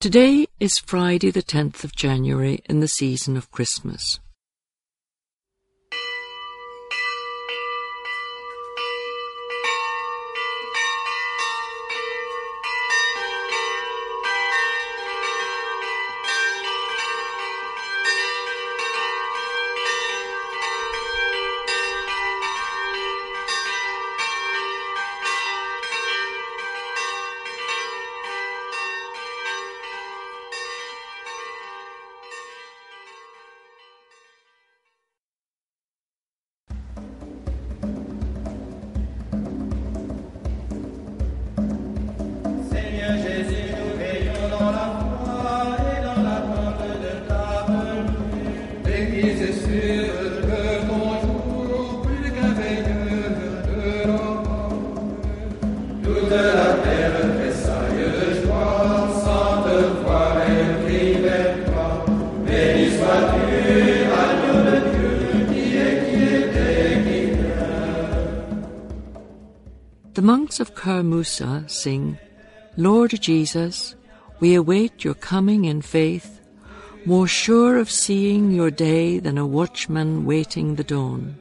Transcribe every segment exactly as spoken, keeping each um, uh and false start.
Today is Friday the tenth of January in the season of Christmas. The monks of Kermusa sing, Lord Jesus, we await your coming in faith, more sure of seeing your day than a watchman waiting the dawn.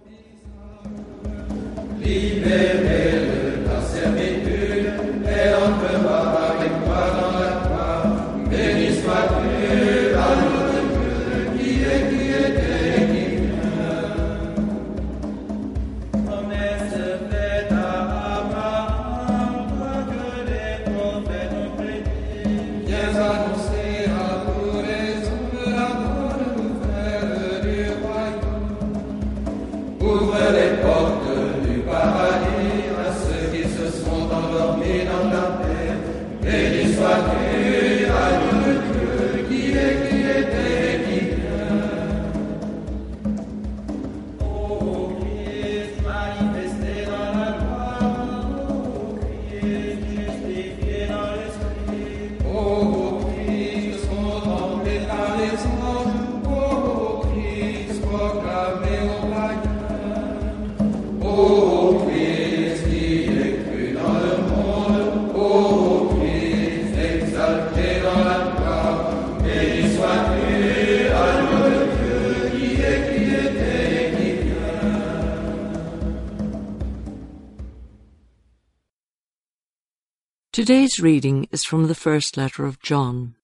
Today's reading is from the first letter of John.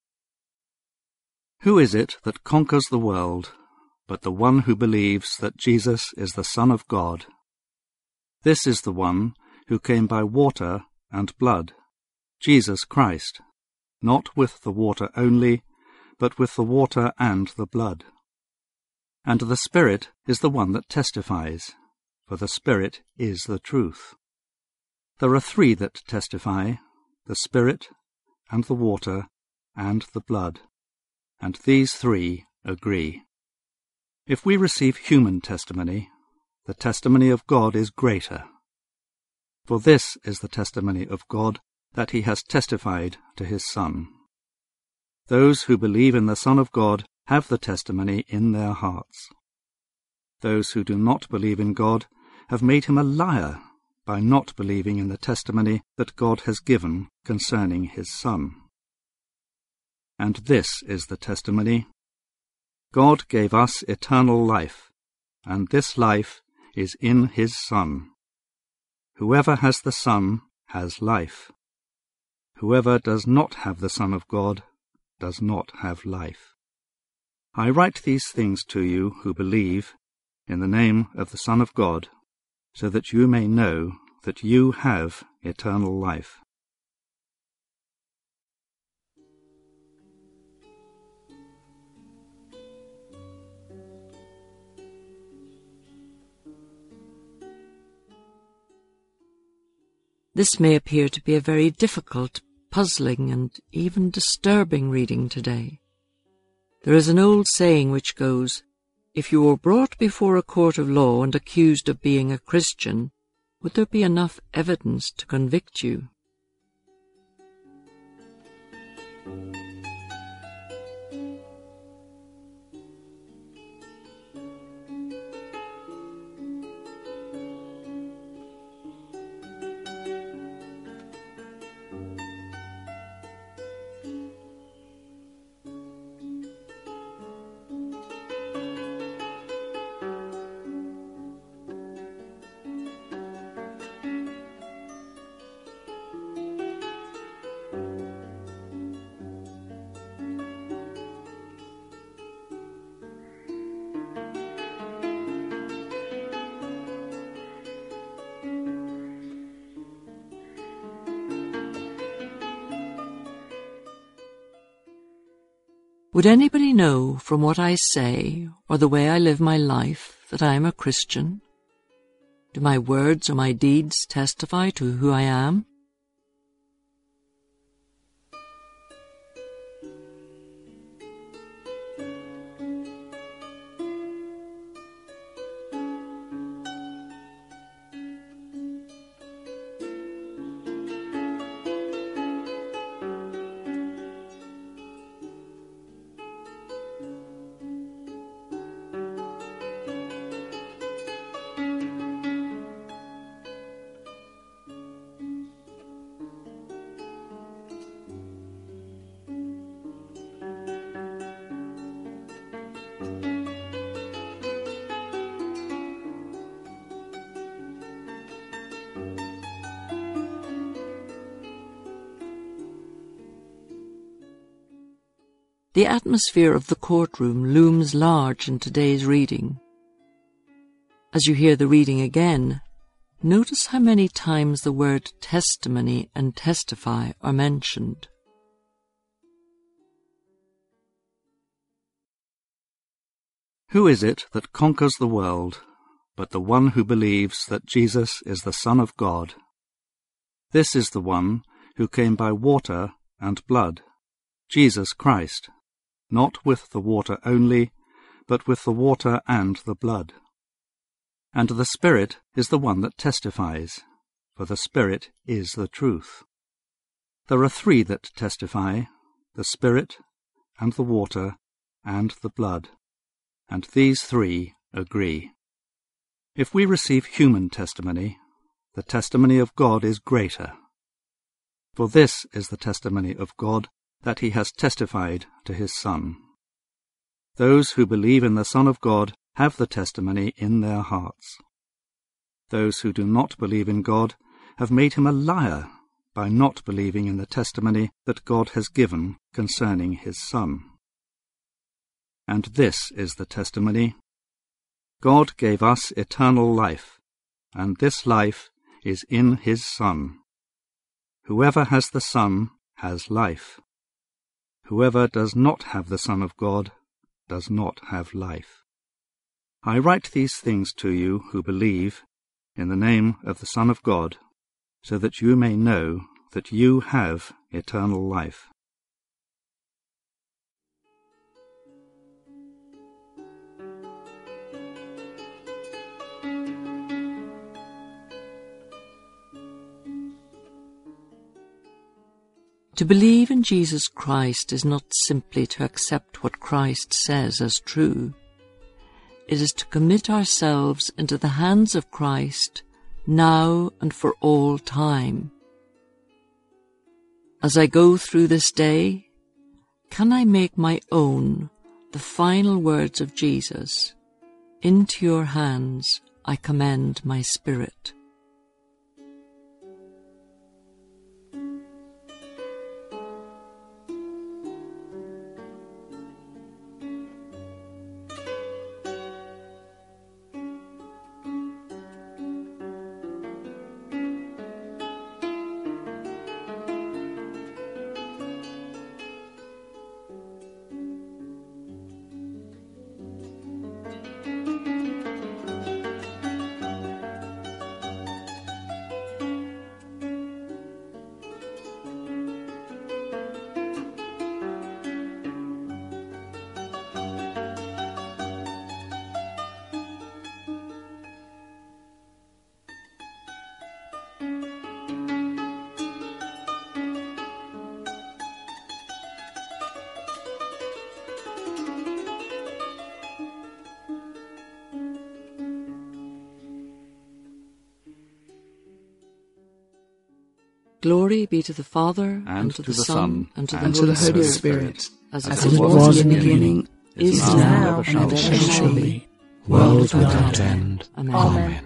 Who is it that conquers the world, but the one who believes that Jesus is the Son of God? This is the one who came by water and blood, Jesus Christ, not with the water only, but with the water and the blood. And the Spirit is the one that testifies, for the Spirit is the truth. There are three that testify, the Spirit, and the water, and the blood, and these three agree. If we receive human testimony, the testimony of God is greater. For this is the testimony of God, that he has testified to his Son. Those who believe in the Son of God have the testimony in their hearts. Those who do not believe in God have made him a liar, by not believing in the testimony that God has given concerning his Son. And this is the testimony: God gave us eternal life, and this life is in his Son. Whoever has the Son has life. Whoever does not have the Son of God does not have life. I write these things to you who believe in the name of the Son of God, so that you may know that you have eternal life. This may appear to be a very difficult, puzzling, and even disturbing reading today. There is an old saying which goes, if you were brought before a court of law and accused of being a Christian, would there be enough evidence to convict you? Would anybody know from what I say or the way I live my life that I am a Christian? Do my words or my deeds testify to who I am? The atmosphere of the courtroom looms large in today's reading. As you hear the reading again, notice how many times the word testimony and testify are mentioned. Who is it that conquers the world, but the one who believes that Jesus is the Son of God? This is the one who came by water and blood, Jesus Christ, not with the water only, but with the water and the blood. And the Spirit is the one that testifies, for the Spirit is the truth. There are three that testify, the Spirit, and the water, and the blood, and these three agree. If we receive human testimony, the testimony of God is greater. For this is the testimony of God, that he has testified to his Son. Those who believe in the Son of God have the testimony in their hearts. Those who do not believe in God have made him a liar by not believing in the testimony that God has given concerning his Son. And this is the testimony: God gave us eternal life, and this life is in his Son. Whoever has the Son has life. Whoever does not have the Son of God does not have life. I write these things to you who believe in the name of the Son of God, so that you may know that you have eternal life. To believe in Jesus Christ is not simply to accept what Christ says as true. It is to commit ourselves into the hands of Christ now and for all time. As I go through this day, can I make my own the final words of Jesus? Into your hands I commend my spirit. Glory be to the Father, and, and to, to the, the Son, and to the, and Holy, to the Holy Spirit, Spirit, as, as it was, was in the beginning, is now, and ever shall be, world without end. Amen. Amen.